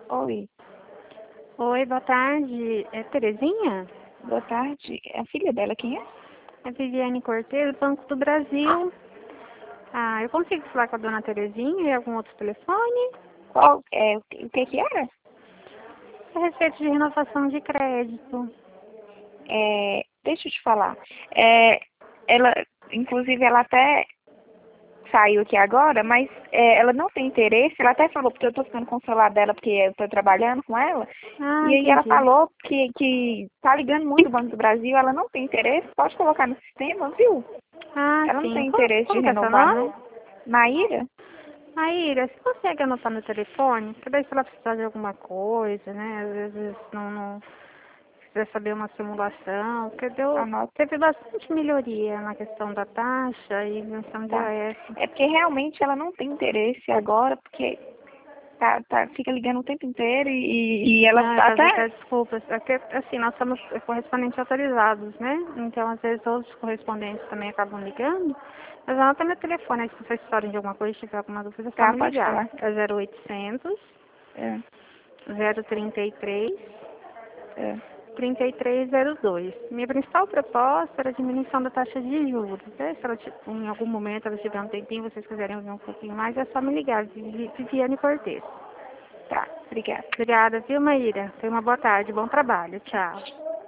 Oi, Oi, boa tarde. É Terezinha? boa tarde. É a filha dela, quem é? É Viviane Cortez, Banco do Brasil. Ah, eu consigo falar com a dona Terezinha e algum outro telefone? Qual, o que era? A respeito de renovação de crédito. Deixa eu te falar. É, ela, inclusive, ela até saiu aqui agora, mas ela não tem interesse. Ela até falou, porque eu tô ficando com o celular dela, porque eu tô trabalhando com ela. Ah, E aí ela entendi. falou que tá ligando muito o Banco do Brasil, ela não tem interesse. Pode colocar no sistema, viu? Ah, Ela não sim. tem Como, interesse de como que é seu renovar, não. nome? Maíra? Maíra, você consegue anotar no telefone? Porque daí se ela precisar de alguma coisa, né? Às vezes não quiser saber uma simulação, porque Anota. teve bastante melhoria na questão da taxa e isenção de Tá. IOF. É porque realmente ela não tem interesse agora, porque fica ligando o tempo inteiro e ela Não, eu peço até. até desculpas. É que, assim, nós somos correspondentes autorizados, né? Então, às vezes, outros correspondentes também acabam ligando. Mas anota meu telefone, aí se vocês precisarem de alguma coisa, se tiver alguma dúvida, é só Tá, me pode ligar. falar. É 0800 É, 033 é. 3302. Minha principal proposta era a diminuição da taxa de juros. Né? Se ela, em algum momento ela tiver um tempinho, vocês quiserem ouvir um pouquinho mais, é só me ligar. Viviane Cortez. Tá, obrigada. Obrigada, viu, Maíra? Tenha uma boa tarde, bom trabalho. Tchau.